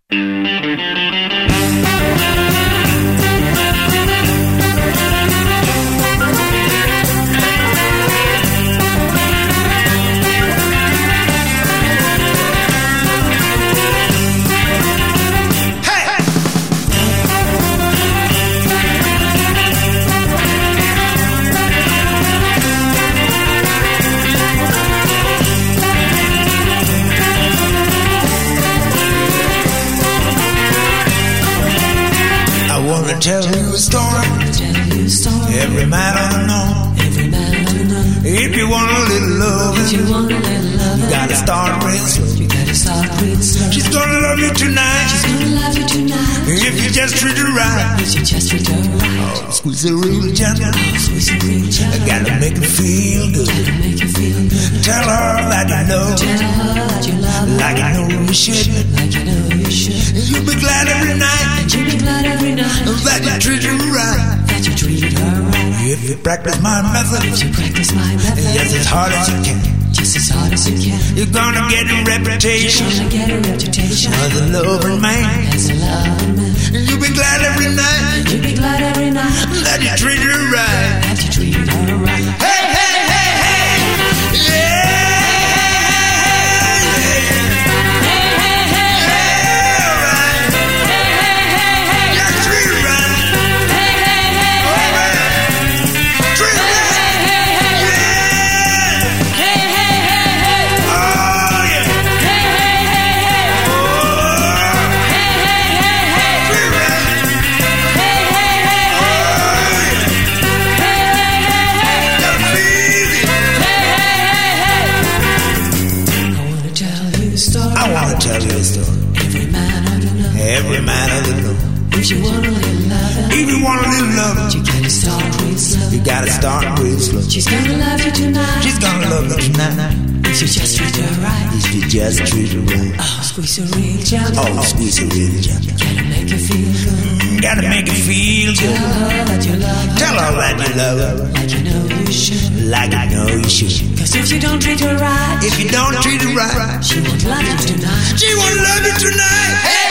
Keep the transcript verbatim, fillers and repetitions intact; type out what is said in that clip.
Tell you a story. Every man ought to know. If you want a little love, you gotta start real slow. She's gonna love you tonight. If you just treat her right. Oh, squeeze her real gentle. I gotta make her feel good. Tell her that you know, like you know you should. You'll be glad every night that you treat her right. If you practice my method, yes, as hard as you can. Just as hard as you can. You're gonna get a reputation, You're gonna get a reputation as a loving man. As a loving man. You'll be glad every night. You'll be glad every night that you treat her right. That you treat her right. Hey, hey, hey, hey, yeah. Tell you a story. Every man ought to know. Every man ought to know. If you want a little love, if you want a little love, you gotta start real slow. You gotta start real slow. She's gonna love you tonight. She's gonna love you tonight. If you just treat her right. If you just treat her right. Oh, squeeze her real gentle. Oh, squeeze her real gentle. Gotta make her feel good. Mm, gotta make her feel good. Tell her that you love her. Tell her that you love her. Like you know you should. Like you know you should. Cause if you don't treat her right, if you don't treat her right, she won't love you tonight. She won't love you tonight. Hey!